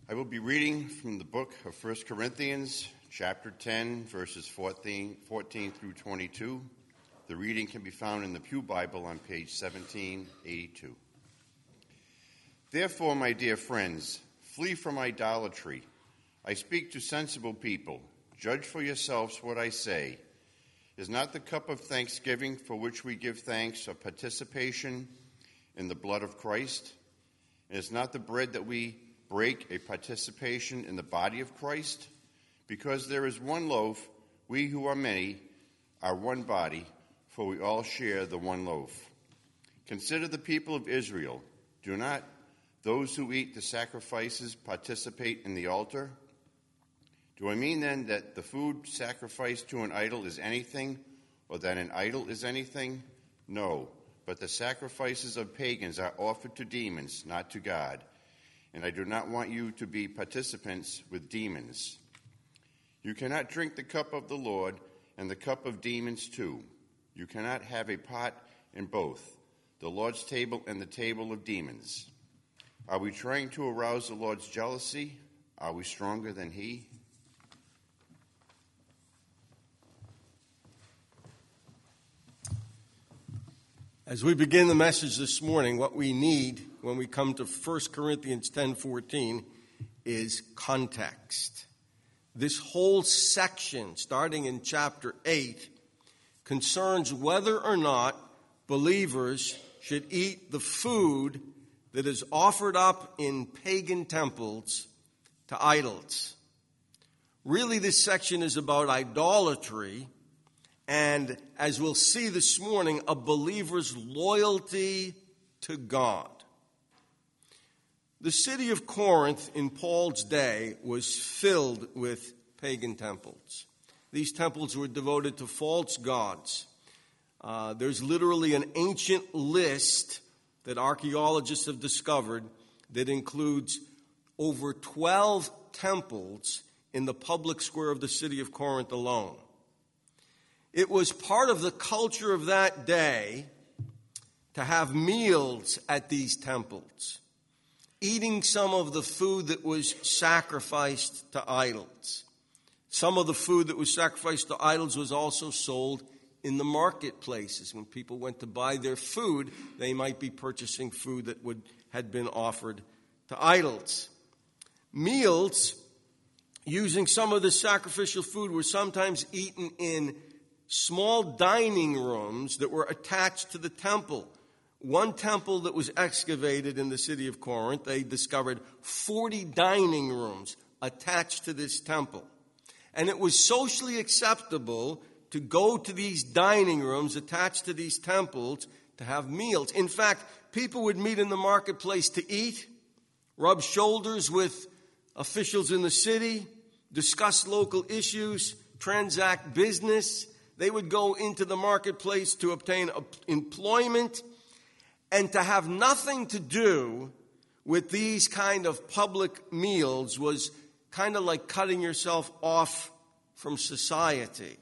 I will be reading from the book of 1 Corinthians, chapter 10, verses 14 through 22. The reading can be found in the Pew Bible on page 1782. Therefore, my dear friends, flee from idolatry. I speak to sensible people. Judge for yourselves what I say. Is not the cup of thanksgiving for which we give thanks a participation in the blood of Christ? And is not the bread that we break a participation in the body of Christ? Because there is one loaf, we who are many are one body, for we all share the one loaf. Consider the people of Israel. Do not those who eat the sacrifices participate in the altar? Do I mean then that the food sacrificed to an idol is anything, or that an idol is anything? No, but the sacrifices of pagans are offered to demons, not to God. And I do not want you to be participants with demons. You cannot drink the cup of the Lord and the cup of demons too. You cannot have a part in both, the Lord's table and the table of demons. Are we trying to arouse the Lord's jealousy? Are we stronger than he? As we begin the message this morning, what we need when we come to 1 Corinthians 10:14 is context. This whole section, starting in chapter 8, concerns whether or not believers should eat the food that is offered up in pagan temples to idols. Really, this section is about idolatry, and as we'll see this morning, a believer's loyalty to God. The city of Corinth in Paul's day was filled with pagan temples. These temples were devoted to false gods. There's literally an ancient list that archaeologists have discovered that includes over 12 temples in the public square of the city of Corinth alone. It was part of the culture of that day to have meals at these temples, eating some of the food that was sacrificed to idols. Some of the food that was sacrificed to idols was also sold in the marketplaces. When people went to buy their food, they might be purchasing food that had been offered to idols. Meals using some of the sacrificial food were sometimes eaten in small dining rooms that were attached to the temple. One temple that was excavated in the city of Corinth, they discovered 40 dining rooms attached to this temple. And it was socially acceptable to go to these dining rooms attached to these temples to have meals. In fact, people would meet in the marketplace to eat, rub shoulders with officials in the city, discuss local issues, transact business. They would go into the marketplace to obtain employment, and to have nothing to do with these kind of public meals was kind of like cutting yourself off from society.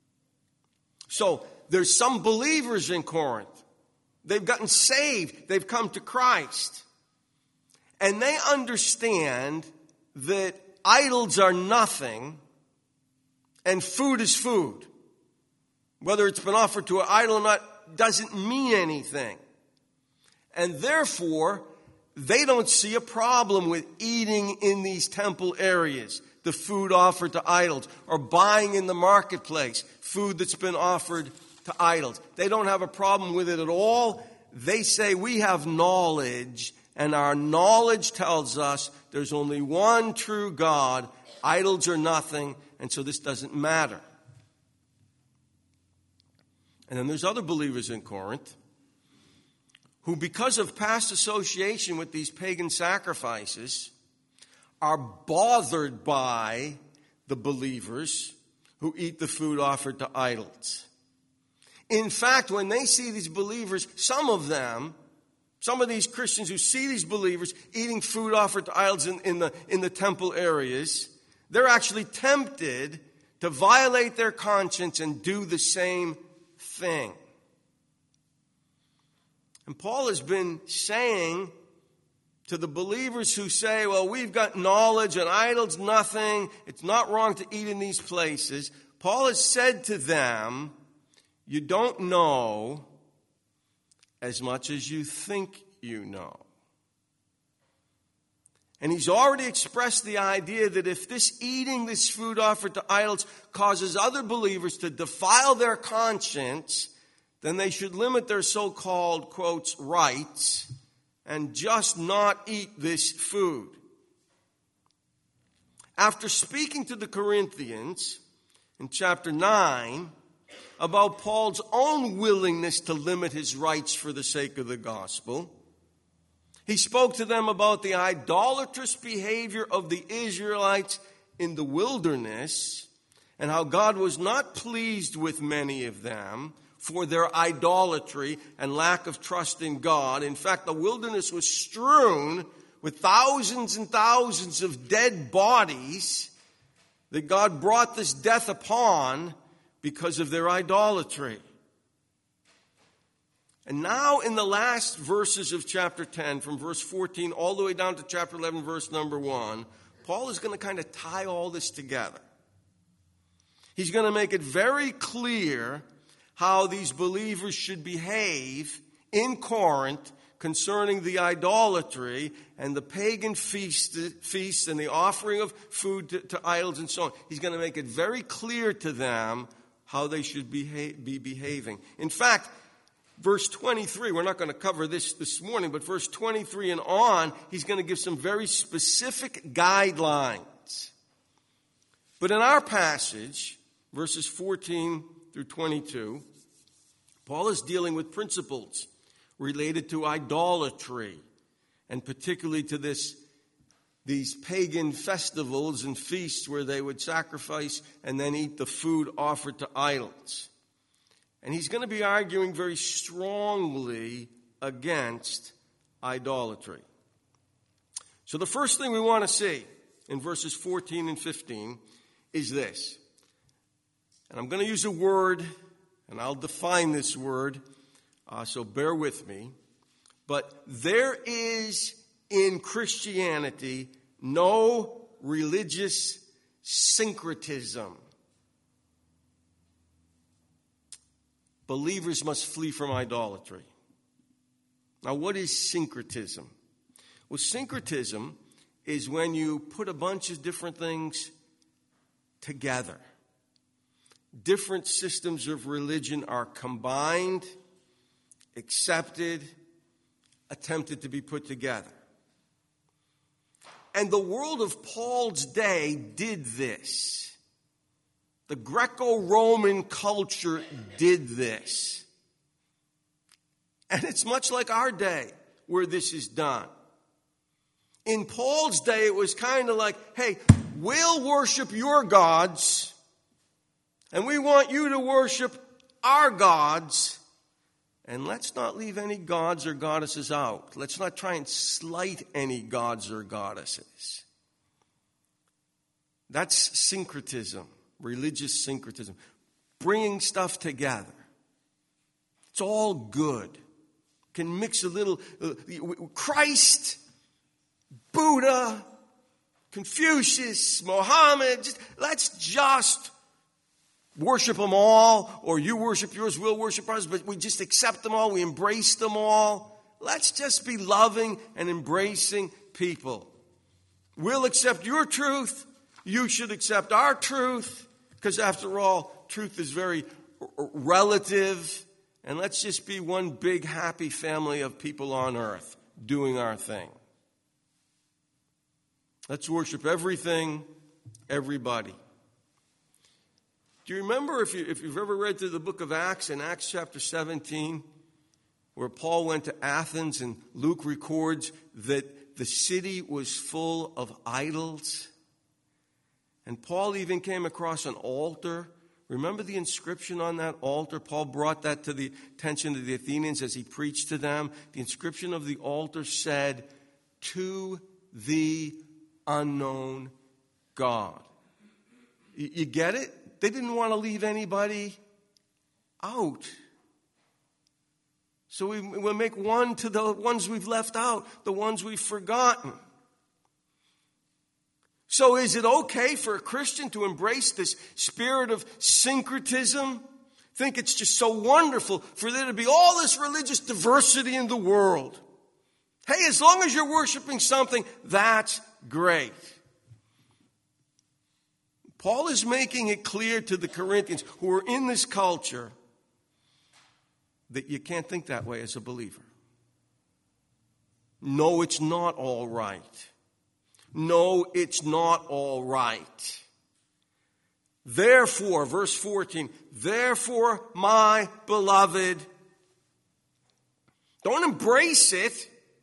So there's some believers in Corinth. They've gotten saved. They've come to Christ. And they understand that idols are nothing and food is food. Whether it's been offered to an idol or not doesn't mean anything. And therefore, they don't see a problem with eating in these temple areas, the food offered to idols, or buying in the marketplace food that's been offered to idols. They don't have a problem with it at all. They say we have knowledge, and our knowledge tells us there's only one true God. Idols are nothing, and so this doesn't matter. And then there's other believers in Corinth who, because of past association with these pagan sacrifices, are bothered by the believers who eat the food offered to idols. In fact, when they see these believers, some of these Christians who see these believers eating food offered to idols in the temple areas, they're actually tempted to violate their conscience and do the same thing. And Paul has been saying to the believers who say, well, we've got knowledge and idols, nothing. It's not wrong to eat in these places. Paul has said to them, you don't know as much as you think you know. And he's already expressed the idea that if eating this food offered to idols causes other believers to defile their conscience, then they should limit their so-called, quotes, rights and just not eat this food. After speaking to the Corinthians in chapter 9 about Paul's own willingness to limit his rights for the sake of the gospel, he spoke to them about the idolatrous behavior of the Israelites in the wilderness and how God was not pleased with many of them for their idolatry and lack of trust in God. In fact, the wilderness was strewn with thousands and thousands of dead bodies that God brought this death upon because of their idolatry. And now in the last verses of chapter 10, from verse 14 all the way down to chapter 11, verse number 1, Paul is going to kind of tie all this together. He's going to make it very clear how these believers should behave in Corinth concerning the idolatry and the pagan feasts and the offering of food to idols and so on. He's going to make it very clear to them how they should be behaving. In fact, verse 23, we're not going to cover this morning, but verse 23 and on, he's going to give some very specific guidelines. But in our passage, verses 14 through 22, Paul is dealing with principles related to idolatry, and particularly to these pagan festivals and feasts where they would sacrifice and then eat the food offered to idols. And he's going to be arguing very strongly against idolatry. So the first thing we want to see in verses 14 and 15 is this. And I'm going to use a word, and I'll define this word, so bear with me. But there is in Christianity no religious syncretism. Believers must flee from idolatry. Now, what is syncretism? Well, syncretism is when you put a bunch of different things together. Different systems of religion are combined, accepted, attempted to be put together. And the world of Paul's day did this. The Greco-Roman culture did this. And it's much like our day where this is done. In Paul's day, it was kind of like, hey, we'll worship your gods, and we want you to worship our gods, and let's not leave any gods or goddesses out. Let's not try and slight any gods or goddesses. That's syncretism, religious syncretism, bringing stuff together. It's all good. Can mix a little Christ, Buddha, Confucius, Mohammed. Let's just worship them all, or you worship yours, we'll worship ours, but we just accept them all, we embrace them all. Let's just be loving and embracing people. We'll accept your truth, you should accept our truth, because after all, truth is very relative, and let's just be one big happy family of people on earth doing our thing. Let's worship everything, everybody. Do you remember, if you've ever read through the book of Acts, in Acts chapter 17, where Paul went to Athens and Luke records that the city was full of idols? And Paul even came across an altar. Remember the inscription on that altar? Paul brought that to the attention of the Athenians as he preached to them. The inscription of the altar said, "To the unknown God." You get it? They didn't want to leave anybody out. So we'll make one to the ones we've left out, the ones we've forgotten. So is it okay for a Christian to embrace this spirit of syncretism? Think it's just so wonderful for there to be all this religious diversity in the world. Hey, as long as you're worshiping something, that's great. Paul is making it clear to the Corinthians who are in this culture that you can't think that way as a believer. No, it's not all right. No, it's not all right. Therefore, verse 14, therefore, my beloved, don't embrace it.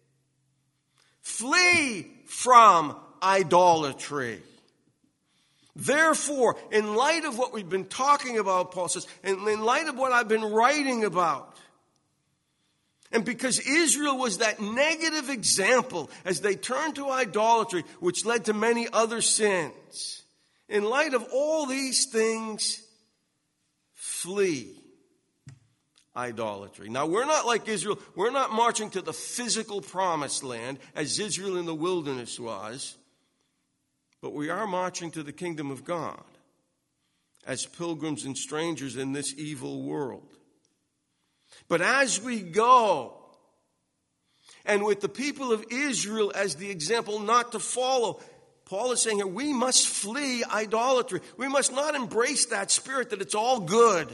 Flee from idolatry. Therefore, in light of what we've been talking about, Paul says, and in light of what I've been writing about, and because Israel was that negative example as they turned to idolatry, which led to many other sins, in light of all these things, flee idolatry. Now, we're not like Israel. We're not marching to the physical promised land as Israel in the wilderness was. But we are marching to the kingdom of God as pilgrims and strangers in this evil world. But as we go, and with the people of Israel as the example not to follow, Paul is saying here, we must flee idolatry. We must not embrace that spirit that it's all good.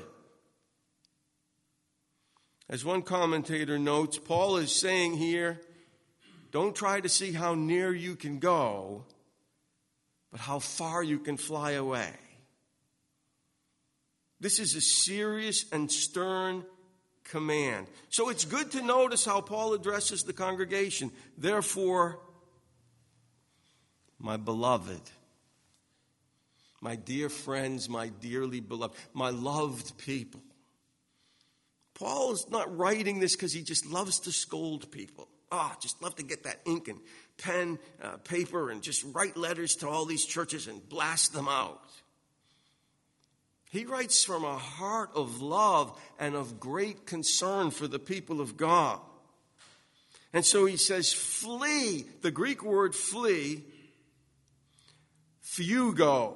As one commentator notes, Paul is saying here, don't try to see how near you can go, but how far you can fly away. This is a serious and stern command. So it's good to notice how Paul addresses the congregation. Therefore, my beloved, my dear friends, my dearly beloved, my loved people. Paul is not writing this because he just loves to scold people. Just love to get that ink and pen, paper, and just write letters to all these churches and blast them out. He writes from a heart of love and of great concern for the people of God. And so he says, flee. The Greek word flee, fugo.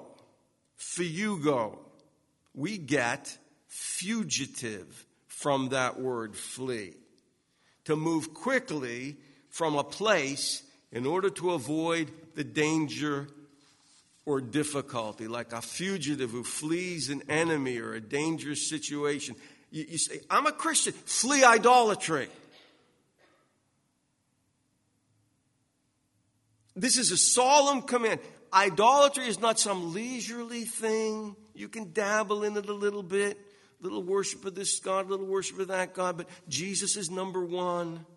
We get fugitive from that word flee. To move quickly from a place in order to avoid the danger or difficulty, like a fugitive who flees an enemy or a dangerous situation. You say, I'm a Christian, flee idolatry. This is a solemn command. Idolatry is not some leisurely thing. You can dabble in it a little bit. Little worship of this God, little worship of that God, but Jesus is number one.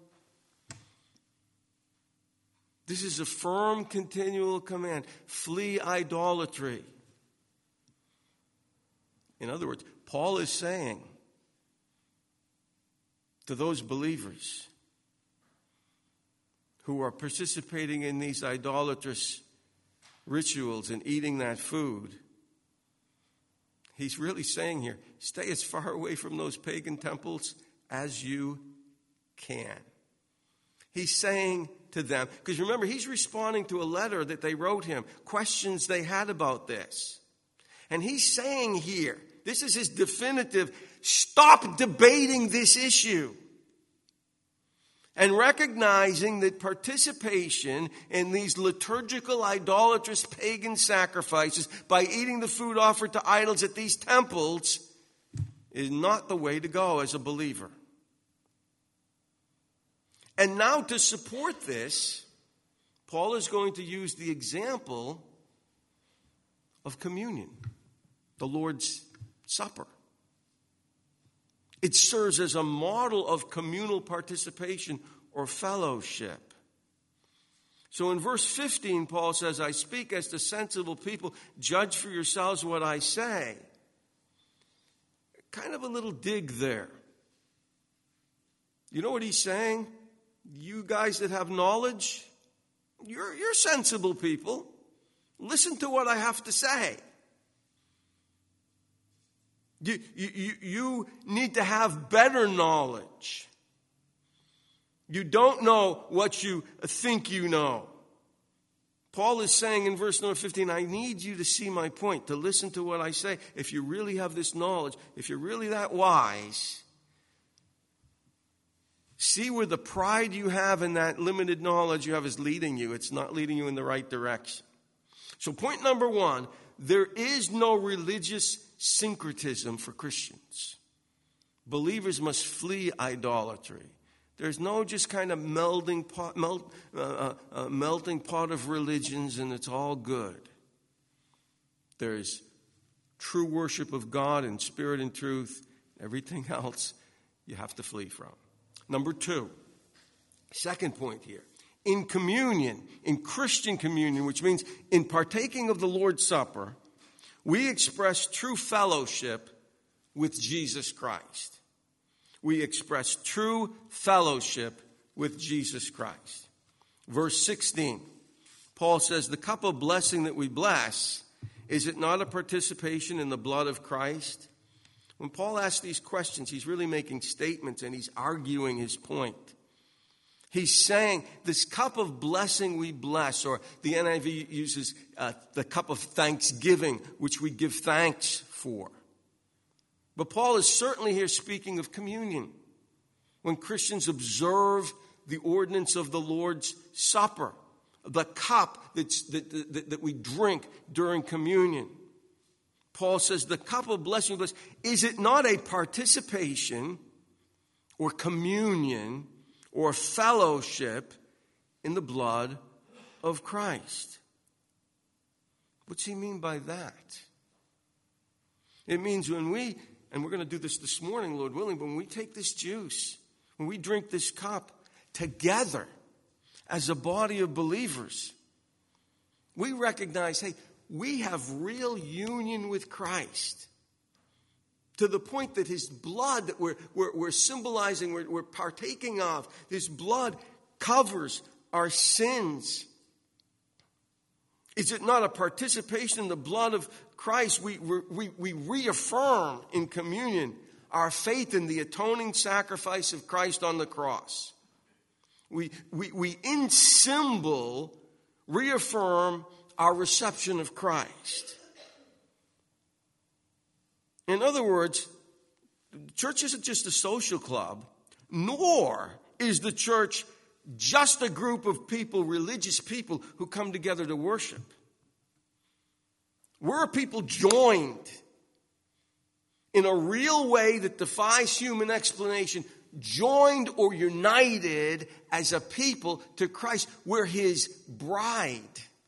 This is a firm, continual command. Flee idolatry. In other words, Paul is saying to those believers who are participating in these idolatrous rituals and eating that food, he's really saying here, stay as far away from those pagan temples as you can. He's saying to them, because remember, he's responding to a letter that they wrote him, questions they had about this. And he's saying here, this is his definitive, stop debating this issue. And recognizing that participation in these liturgical, idolatrous, pagan sacrifices by eating the food offered to idols at these temples is not the way to go as a believer. And now to support this, Paul is going to use the example of communion, the Lord's Supper. It serves as a model of communal participation or fellowship. So in verse 15, Paul says, I speak as to sensible people. Judge for yourselves what I say. Kind of a little dig there. You know what he's saying? You guys that have knowledge, you're sensible people. Listen to what I have to say. You need to have better knowledge. You don't know what you think you know. Paul is saying in verse number 15, I need you to see my point, to listen to what I say. If you really have this knowledge, if you're really that wise, see where the pride you have in that limited knowledge you have is leading you. It's not leading you in the right direction. So point number one, there is no religious syncretism for Christians. Believers must flee idolatry. There's no just kind of melting pot of religions and it's all good. There's true worship of God in spirit and truth. Everything else you have to flee from. Number two, second point here. In communion, in Christian communion, which means in partaking of the Lord's Supper, we express true fellowship with Jesus Christ. We express true fellowship with Jesus Christ. Verse 16, Paul says, the cup of blessing that we bless, is it not a participation in the blood of Christ? When Paul asks these questions, he's really making statements and he's arguing his point. He's saying this cup of blessing we bless, or the NIV uses the cup of thanksgiving, which we give thanks for. But Paul is certainly here speaking of communion. When Christians observe the ordinance of the Lord's Supper, the cup that we drink during communion. Paul says the cup of blessing, is it not a participation or communion or fellowship in the blood of Christ? What's he mean by that? It means when we, and we're going to do this morning, Lord willing, but when we take this juice, when we drink this cup together as a body of believers, we recognize, hey, we have real union with Christ to the point that his blood that we're symbolizing, we're partaking of, his blood covers our sins. Is it not a participation in the blood of Christ? We reaffirm in communion our faith in the atoning sacrifice of Christ on the cross. We in symbol reaffirm our reception of Christ. In other words, the church isn't just a social club, nor is the church just a group of people, religious people, who come together to worship. We're a people joined in a real way that defies human explanation, joined or united as a people to Christ. We're his bride.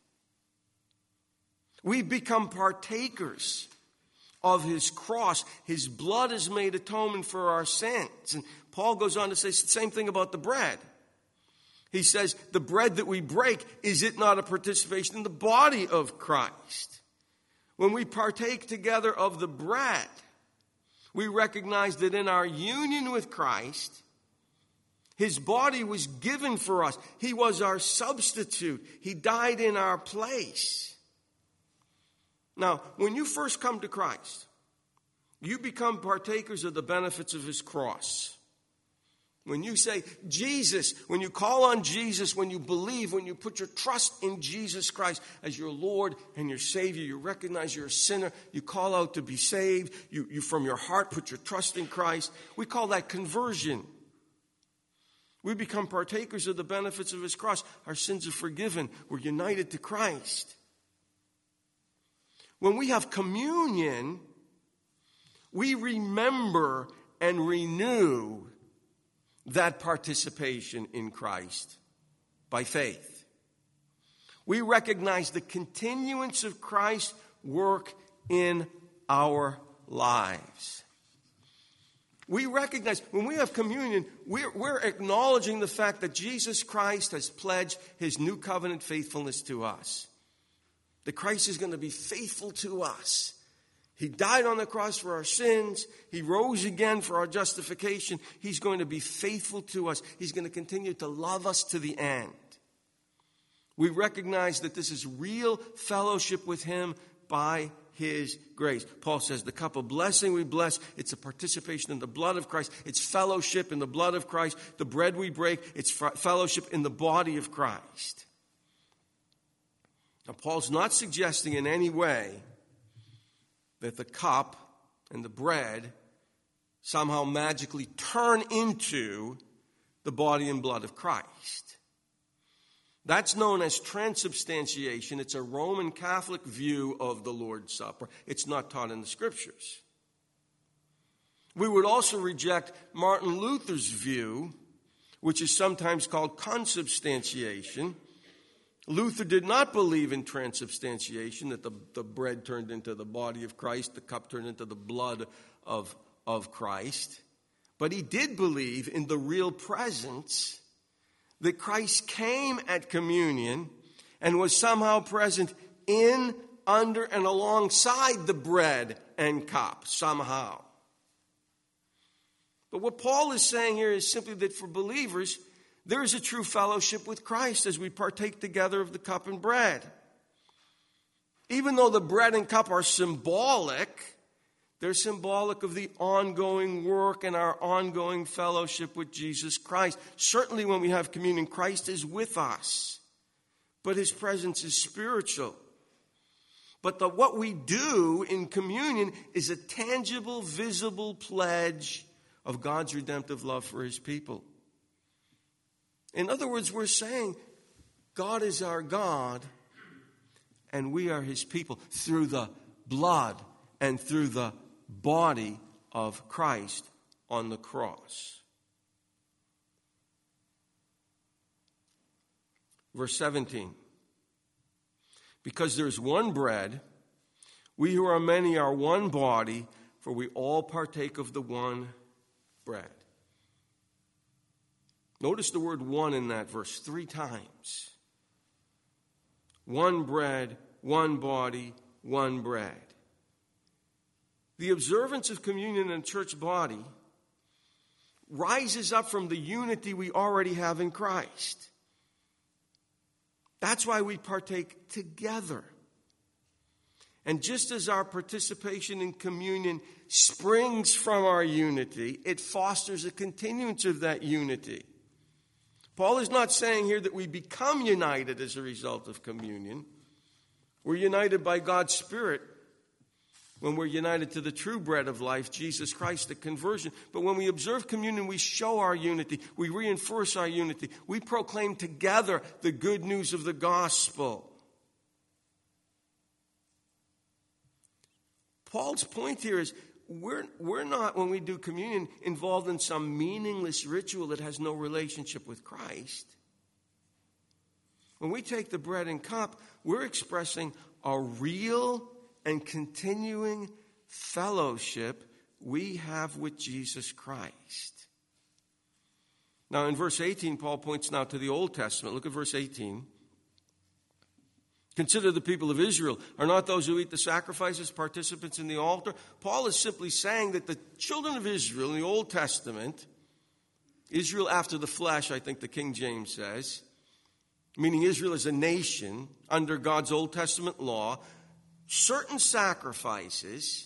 We become partakers of his cross. His blood has made atonement for our sins. And Paul goes on to say the same thing about the bread. He says, the bread that we break, is it not a participation in the body of Christ? When we partake together of the bread, we recognize that in our union with Christ, his body was given for us. He was our substitute. He died in our place. Now, when you first come to Christ, you become partakers of the benefits of his cross. When you say Jesus, when you call on Jesus, when you believe, when you put your trust in Jesus Christ as your Lord and your Savior, you recognize you're a sinner, you call out to be saved, you from your heart put your trust in Christ. We call that conversion. We become partakers of the benefits of his cross. Our sins are forgiven. We're united to Christ. When we have communion, we remember and renew that participation in Christ by faith. We recognize the continuance of Christ's work in our lives. We recognize when we have communion, we're acknowledging the fact that Jesus Christ has pledged his new covenant faithfulness to us. That Christ is going to be faithful to us. He died on the cross for our sins. He rose again for our justification. He's going to be faithful to us. He's going to continue to love us to the end. We recognize that this is real fellowship with him by his grace. Paul says the cup of blessing we bless, it's a participation in the blood of Christ. It's fellowship in the blood of Christ. The bread we break, it's fellowship in the body of Christ. Now, Paul's not suggesting in any way that the cup and the bread somehow magically turn into the body and blood of Christ. That's known as transubstantiation. It's a Roman Catholic view of the Lord's Supper. It's not taught in the Scriptures. We would also reject Martin Luther's view, which is sometimes called consubstantiation. Luther did not believe in transubstantiation, that the bread turned into the body of Christ, the cup turned into the blood of Christ. But he did believe in the real presence that Christ came at communion and was somehow present in, under, and alongside the bread and cup, somehow. But what Paul is saying here is simply that for believers, there is a true fellowship with Christ as we partake together of the cup and bread. Even though the bread and cup are symbolic, they're symbolic of the ongoing work and our ongoing fellowship with Jesus Christ. Certainly when we have communion, Christ is with us, but his presence is spiritual. But what we do in communion is a tangible, visible pledge of God's redemptive love for his people. In other words, we're saying God is our God and we are his people through the blood and through the body of Christ on the cross. Verse 17. Because there is one bread, we who are many are one body, for we all partake of the one bread. Notice the word one in that verse 3 times. One bread, one body, one bread. The observance of communion in a church body rises up from the unity we already have in Christ. That's why we partake together. And just as our participation in communion springs from our unity, it fosters a continuance of that unity. Paul is not saying here that we become united as a result of communion. We're united by God's Spirit when we're united to the true bread of life, Jesus Christ, at conversion. But when we observe communion, we show our unity. We reinforce our unity. We proclaim together the good news of the gospel. Paul's point here is we're not, when we do communion, involved in some meaningless ritual that has no relationship with Christ. When we take the bread and cup, we're expressing a real and continuing fellowship we have with Jesus Christ. Now in verse 18, Paul points now to the Old Testament. Look at verse 18. Consider the people of Israel. Are not those who eat the sacrifices participants in the altar? Paul is simply saying that the children of Israel in the Old Testament, Israel after the flesh, I think the King James says, meaning Israel as a nation under God's Old Testament law, certain sacrifices,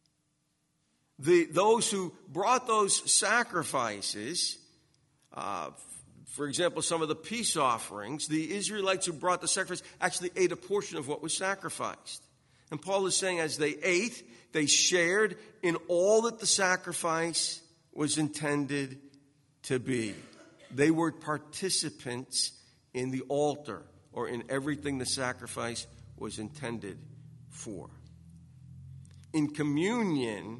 those who brought those sacrifices, for example, some of the peace offerings, the Israelites who brought the sacrifice actually ate a portion of what was sacrificed. And Paul is saying as they ate, they shared in all that the sacrifice was intended to be. They were participants in the altar or in everything the sacrifice was intended for. In communion,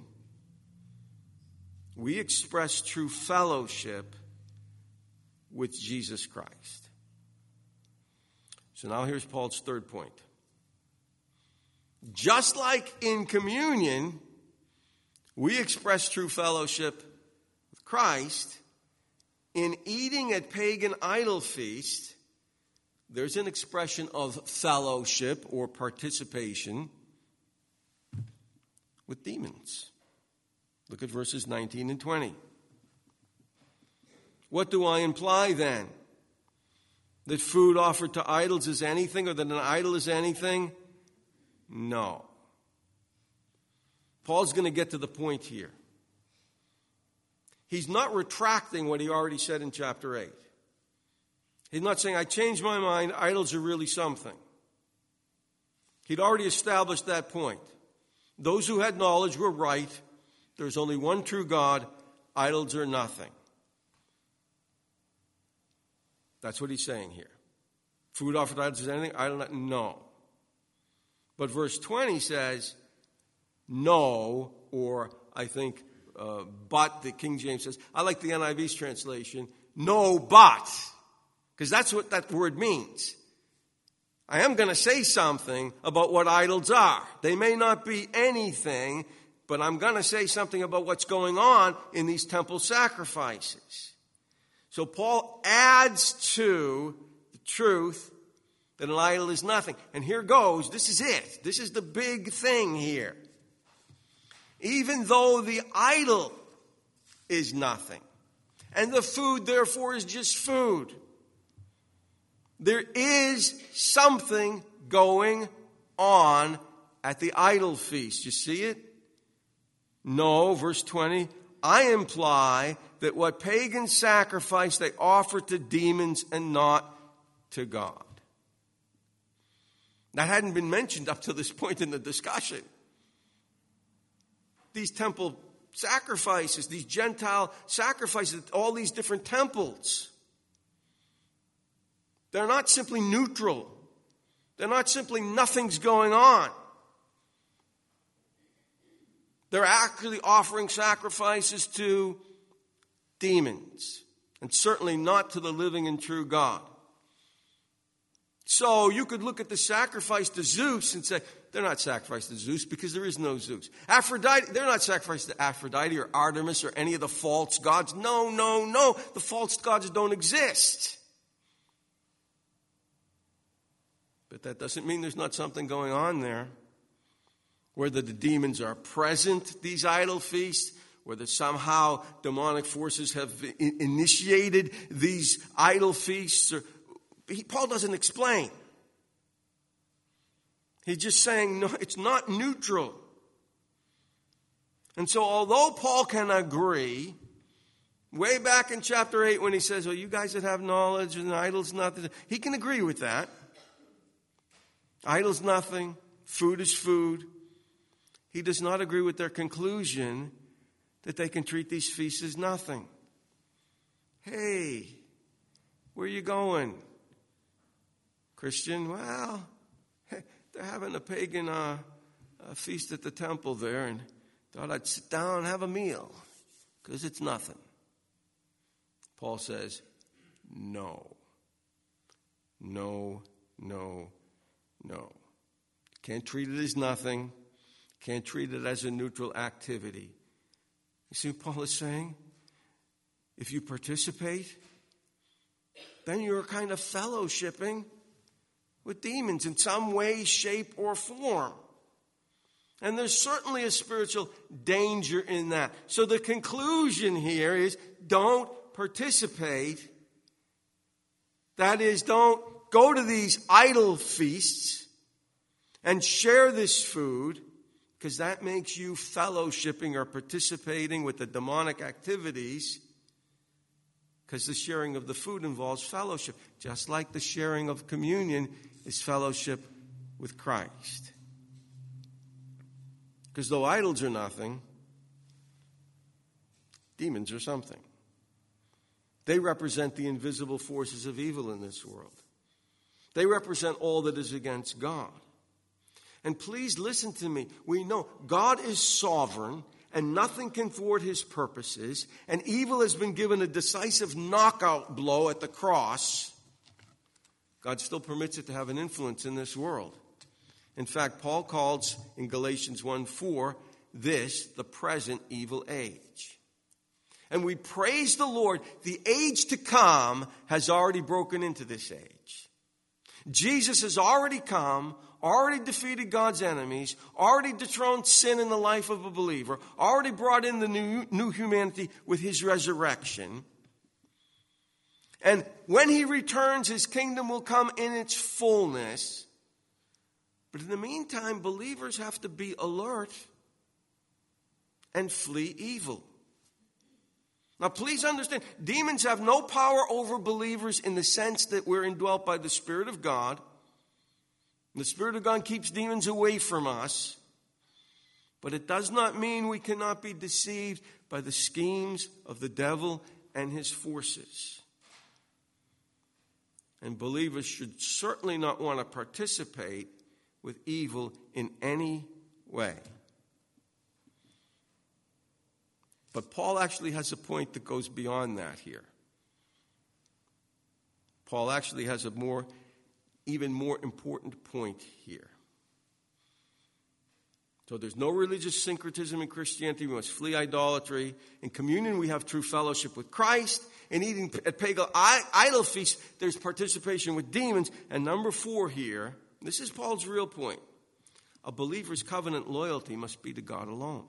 we express true fellowship with Jesus Christ. So now here's Paul's third point. Just like in communion, we express true fellowship with Christ, in eating at pagan idol feasts, there's an expression of fellowship or participation with demons. Look at verses 19 and 20. What do I imply then? That food offered to idols is anything, or that an idol is anything? No. Paul's going to get to the point here. He's not retracting what he already said in chapter 8. He's not saying, I changed my mind, idols are really something. He'd already established that point. Those who had knowledge were right. There's only one true God. Idols are nothing. That's what he's saying here. Food offered to idols is anything? Idol not? No. But verse 20 says, no, or I think, but, the King James says. I like the NIV's translation, no, but. Because that's what that word means. I am going to say something about what idols are. They may not be anything, but I'm going to say something about what's going on in these temple sacrifices. So Paul adds to the truth that an idol is nothing. And here goes. This is it. This is the big thing here. Even though the idol is nothing, and the food, therefore, is just food, there is something going on at the idol feast. You see it? No, verse 20, I imply that what pagans sacrifice, they offer to demons and not to God. That hadn't been mentioned up to this point in the discussion. These temple sacrifices, these Gentile sacrifices, all these different temples, they're not simply neutral. They're not simply nothing's going on. They're actually offering sacrifices to demons, and certainly not to the living and true God. So you could look at the sacrifice to Zeus and say, they're not sacrificed to Zeus because there is no Zeus. Aphrodite, they're not sacrificed to Aphrodite or Artemis or any of the false gods. No. The false gods don't exist. But that doesn't mean there's not something going on there. Whether the demons are present at these idol feasts, whether somehow demonic forces have initiated these idol feasts, Paul doesn't explain. He's just saying, no, it's not neutral. And so although Paul can agree, way back in chapter 8 when he says, well, you guys that have knowledge and idols nothing, he can agree with that. Idols nothing, food is food. He does not agree with their conclusion that they can treat these feasts as nothing. Hey, where are you going? Christian, well, they're having a pagan feast at the temple there, and thought I'd sit down and have a meal because it's nothing. Paul says, no. Can't treat it as nothing. Can't treat it as a neutral activity. You see what Paul is saying? If you participate, then you're kind of fellowshipping with demons in some way, shape, or form. And there's certainly a spiritual danger in that. So the conclusion here is don't participate. That is, don't go to these idol feasts and share this food, because that makes you fellowshipping or participating with the demonic activities, because the sharing of the food involves fellowship, just like the sharing of communion is fellowship with Christ. Because though idols are nothing, demons are something. They represent the invisible forces of evil in this world. They represent all that is against God. And please listen to me. We know God is sovereign and nothing can thwart his purposes, and evil has been given a decisive knockout blow at the cross. God still permits it to have an influence in this world. In fact, Paul calls in Galatians 1:4 this the present evil age. And we praise the Lord, the age to come has already broken into this age. Jesus has already come, already defeated God's enemies, already dethroned sin in the life of a believer, already brought in the new humanity with his resurrection. And when he returns, his kingdom will come in its fullness. But in the meantime, believers have to be alert. and flee evil. Now, please understand, demons have no power over believers in the sense that we're indwelt by the Spirit of God. The Spirit of God keeps demons away from us. But it does not mean we cannot be deceived by the schemes of the devil and his forces. And believers should certainly not want to participate with evil in any way. But Paul actually has a point that goes beyond that here. Paul actually has a even more important point here. So there's no religious syncretism in Christianity. We must flee idolatry. In communion, we have true fellowship with Christ. In eating at pagan idol feasts, there's participation with demons. And number 4 here, this is Paul's real point. A believer's covenant loyalty must be to God alone.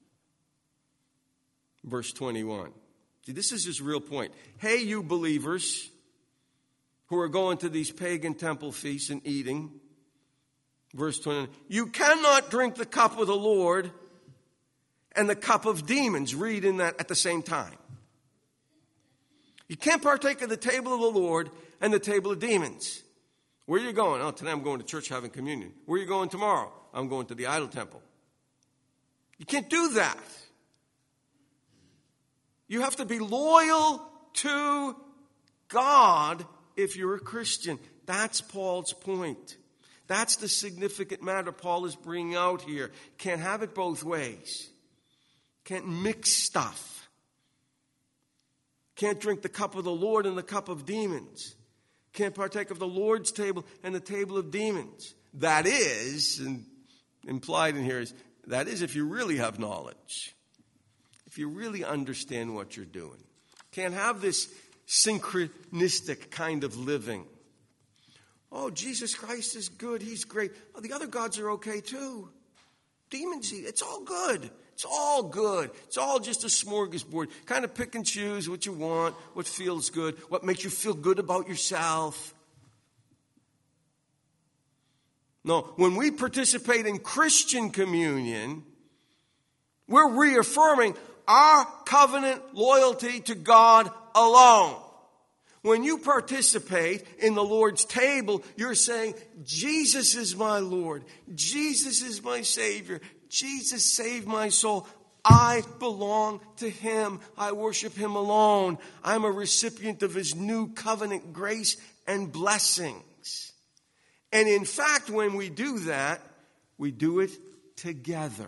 Verse 21. See, this is his real point. Hey, you believers who are going to these pagan temple feasts and eating. Verse 29. You cannot drink the cup of the Lord and the cup of demons. Read in that at the same time. You can't partake of the table of the Lord and the table of demons. Where are you going? Oh, today I'm going to church having communion. Where are you going tomorrow? I'm going to the idol temple. You can't do that. You have to be loyal to God if you're a Christian. That's Paul's point. That's the significant matter Paul is bringing out here. Can't have it both ways. Can't mix stuff. Can't drink the cup of the Lord and the cup of demons. Can't partake of the Lord's table and the table of demons. That is, and implied in here is, that is if you really have knowledge. If you really understand what you're doing. Can't have this synchronistic kind of living. Oh, Jesus Christ is good. He's great. Oh, the other gods are okay too. Demons, it's all good. It's all good. It's all just a smorgasbord. Kind of pick and choose what you want, what feels good, what makes you feel good about yourself. No, when we participate in Christian communion, we're reaffirming our covenant loyalty to God alone. When you participate in the Lord's table, you're saying, Jesus is my Lord. Jesus is my Savior. Jesus saved my soul. I belong to Him. I worship Him alone. I'm a recipient of His new covenant grace and blessings. And in fact, when we do that, we do it together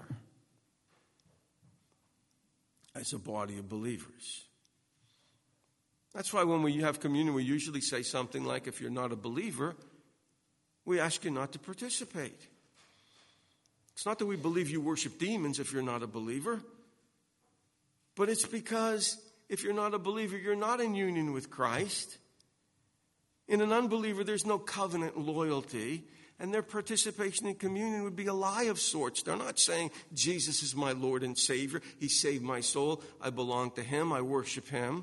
as a body of believers. That's why when we have communion, we usually say something like, if you're not a believer, we ask you not to participate. It's not that we believe you worship demons if you're not a believer, but it's because if you're not a believer, you're not in union with Christ. In an unbeliever, there's no covenant loyalty, and their participation in communion would be a lie of sorts. They're not saying, Jesus is my Lord and Savior. He saved my soul. I belong to Him. I worship Him.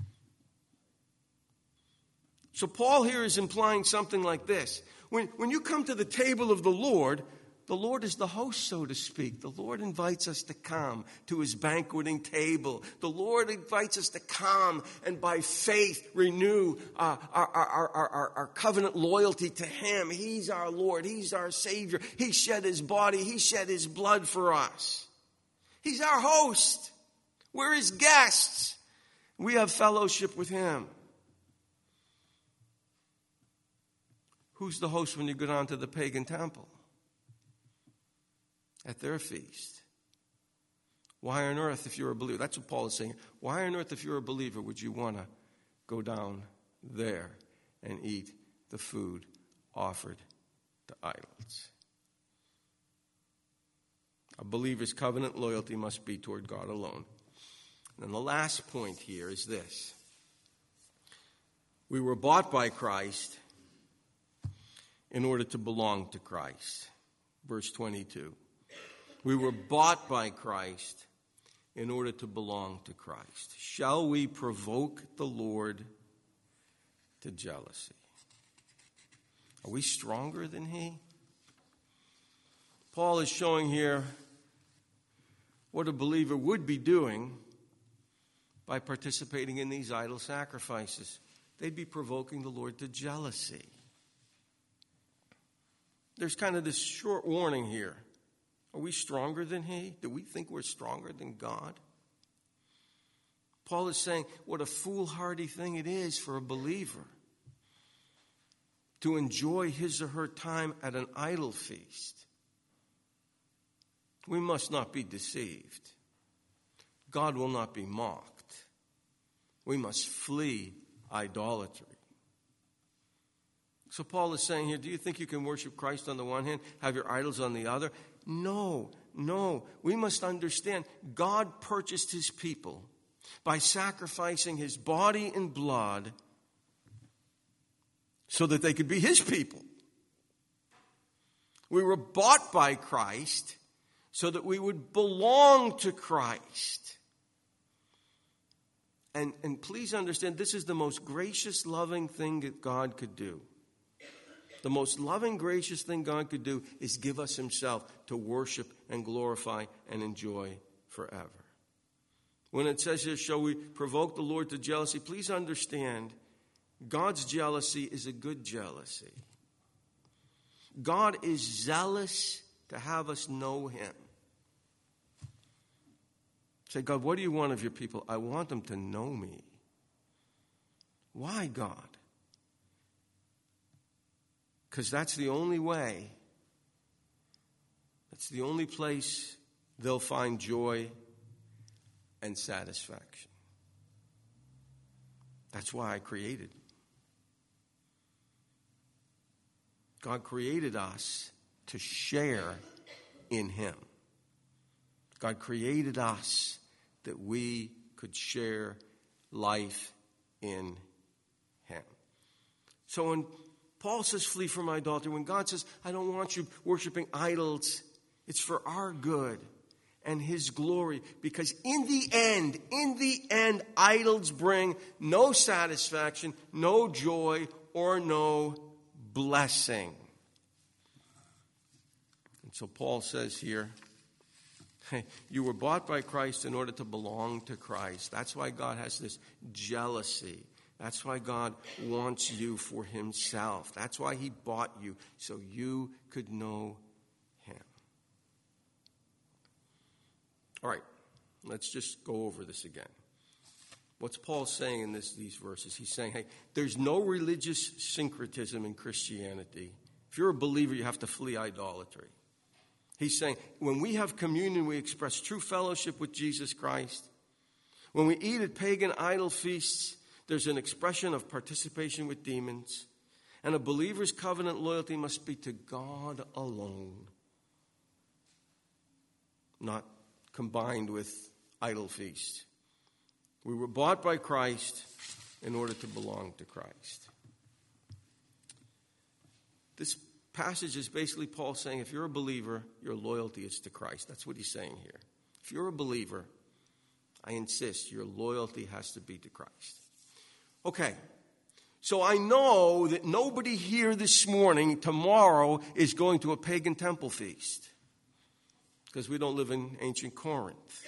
So Paul here is implying something like this. When you come to the table of the Lord is the host, so to speak. The Lord invites us to come to His banqueting table. The Lord invites us to come and by faith renew our covenant loyalty to Him. He's our Lord. He's our Savior. He shed His body. He shed His blood for us. He's our host. We're His guests. We have fellowship with Him. Who's the host when you go down to the pagan temple? At their feast. Why on earth, if you're a believer, that's what Paul is saying. Why on earth, if you're a believer, would you want to go down there and eat the food offered to idols? A believer's covenant loyalty must be toward God alone. And the last point here is this. We were bought by Christ in order to belong to Christ. Verse 22. We were bought by Christ in order to belong to Christ. Shall we provoke the Lord to jealousy? Are we stronger than He? Paul is showing here what a believer would be doing by participating in these idol sacrifices. They'd be provoking the Lord to jealousy. There's kind of this short warning here. Are we stronger than He? Do we think we're stronger than God? Paul is saying what a foolhardy thing it is for a believer to enjoy his or her time at an idol feast. We must not be deceived. God will not be mocked. We must flee idolatry. So Paul is saying here, do you think you can worship Christ on the one hand, have your idols on the other? No. We must understand God purchased His people by sacrificing His body and blood so that they could be His people. We were bought by Christ so that we would belong to Christ. And please understand, this is the most gracious, loving thing that God could do. The most loving, gracious thing God could do is give us Himself to worship and glorify and enjoy forever. When it says here, shall we provoke the Lord to jealousy? Please understand, God's jealousy is a good jealousy. God is zealous to have us know Him. Say, God, what do you want of your people? I want them to know me. Why, God? Because that's the only way. That's the only place they'll find joy and satisfaction. That's why I created. God created us to share in Him. God created us that we could share life in Him. So when Paul says, flee from idolatry, when God says, I don't want you worshiping idols, it's for our good and His glory. Because in the end, idols bring no satisfaction, no joy, or no blessing. And so Paul says here, you were bought by Christ in order to belong to Christ. That's why God has this jealousy. That's why God wants you for Himself. That's why He bought you, so you could know Him. All right, let's just go over this again. What's Paul saying in these verses? He's saying, hey, there's no religious syncretism in Christianity. If you're a believer, you have to flee idolatry. He's saying, when we have communion, we express true fellowship with Jesus Christ. When we eat at pagan idol feasts, there's an expression of participation with demons. And a believer's covenant loyalty must be to God alone, not combined with idol feasts. We were bought by Christ in order to belong to Christ. This passage is basically Paul saying, if you're a believer, your loyalty is to Christ. That's what he's saying here. If you're a believer, I insist, your loyalty has to be to Christ. Okay, so I know that nobody here this morning, tomorrow, is going to a pagan temple feast, because we don't live in ancient Corinth.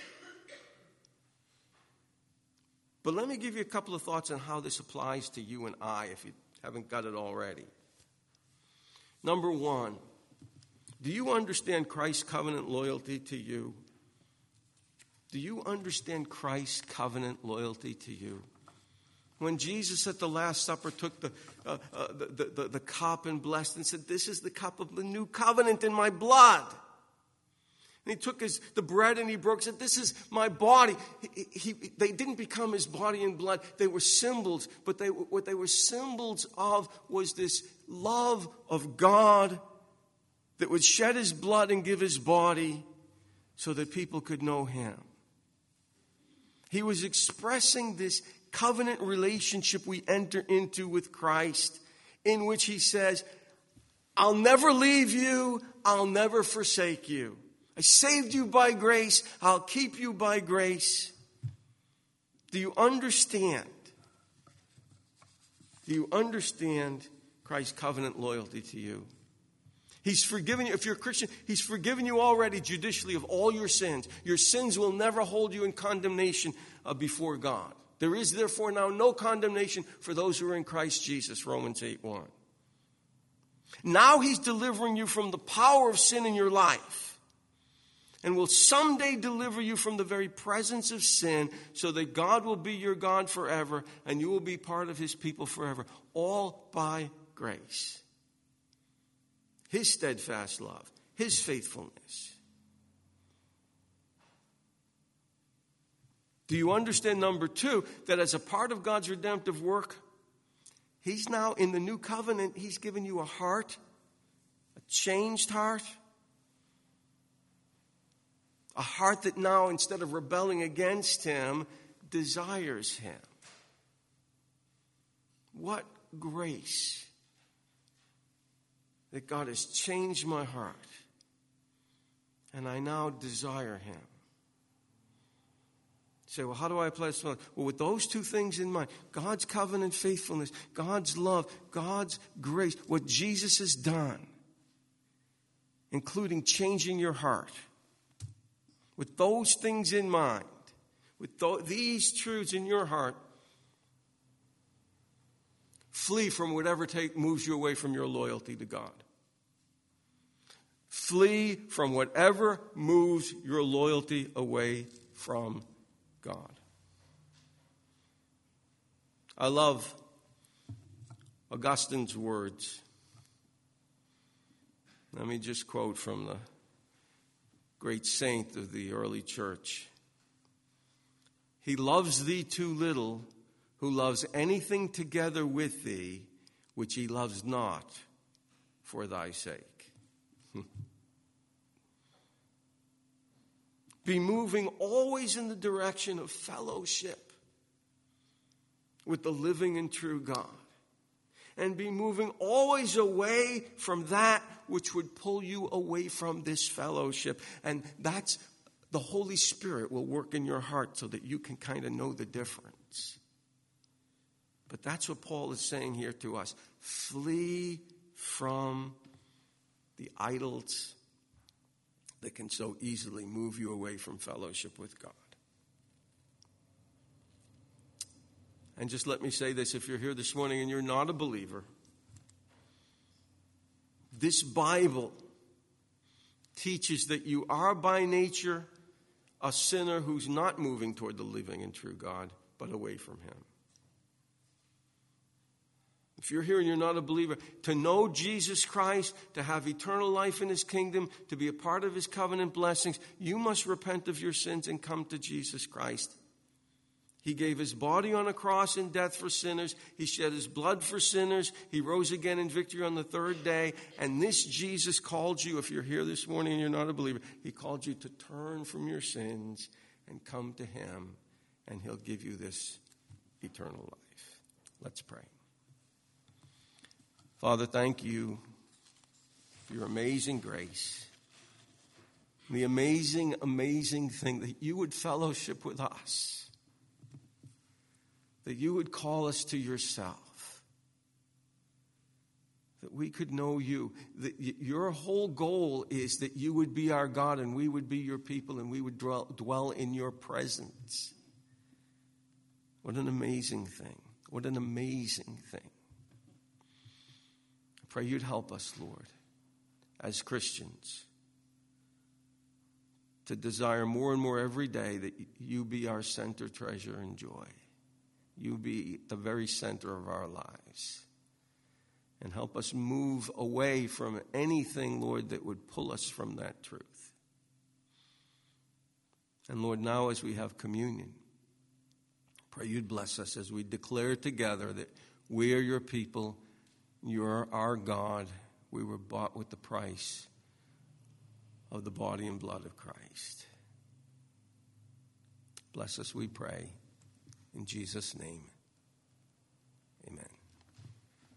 But let me give you a couple of thoughts on how this applies to you and I, if you haven't got it already. Number one, do you understand Christ's covenant loyalty to you? Do you understand Christ's covenant loyalty to you? When Jesus at the Last Supper took the cup and blessed and said, this is the cup of the new covenant in my blood. And he took the bread and he broke and said, this is my body. They didn't become His body and blood. They were symbols. But what they were symbols of was this love of God that would shed His blood and give His body so that people could know Him. He was expressing this covenant relationship we enter into with Christ, in which He says, I'll never leave you, I'll never forsake you. I saved you by grace, I'll keep you by grace. Do you understand? Do you understand Christ's covenant loyalty to you? He's forgiven you. If you're a Christian, He's forgiven you already judicially of all your sins. Your sins will never hold you in condemnation before God. There is therefore now no condemnation for those who are in Christ Jesus, Romans 8:1. Now He's delivering you from the power of sin in your life, and will someday deliver you from the very presence of sin, so that God will be your God forever and you will be part of His people forever, all by grace. His steadfast love, His faithfulness. Do you understand, number two, that as a part of God's redemptive work, He's now in the new covenant, He's given you a heart, a changed heart. A heart that now, instead of rebelling against Him, desires Him. What grace that God has changed my heart, and I now desire Him. You say, well, how do I apply this? Well, with those two things in mind, God's covenant faithfulness, God's love, God's grace, what Jesus has done, including changing your heart. With those things in mind, with these truths in your heart, flee from whatever moves you away from your loyalty to God. Flee from whatever moves your loyalty away from God. I love Augustine's words. Let me just quote from the great saint of the early church. He loves thee too little, who loves anything together with thee, which he loves not for thy sake. Be moving always in the direction of fellowship with the living and true God. And be moving always away from that which would pull you away from this fellowship. And that's the Holy Spirit will work in your heart so that you can kind of know the difference. But that's what Paul is saying here to us. Flee from the idols that can so easily move you away from fellowship with God. And just let me say this, if you're here this morning and you're not a believer, this Bible teaches that you are by nature a sinner who's not moving toward the living and true God, but away from Him. If you're here and you're not a believer, to know Jesus Christ, to have eternal life in His kingdom, to be a part of His covenant blessings, you must repent of your sins and come to Jesus Christ. He gave His body on a cross in death for sinners. He shed His blood for sinners. He rose again in victory on the third day. And this Jesus called you, if you're here this morning and you're not a believer, He called you to turn from your sins and come to Him, and He'll give you this eternal life. Let's pray. Father, thank you for your amazing grace. The amazing, amazing thing that you would fellowship with us. That you would call us to yourself. That we could know you. That your whole goal is that you would be our God and we would be your people and we would dwell in your presence. What an amazing thing. What an amazing thing. I pray you'd help us, Lord, as Christians, to desire more and more every day that you be our center, treasure, and joy. You be the very center of our lives. And help us move away from anything, Lord, that would pull us from that truth. And Lord, now as we have communion, pray you'd bless us as we declare together that we are your people, you're our God. We were bought with the price of the body and blood of Christ. Bless us, we pray. In Jesus' name, amen.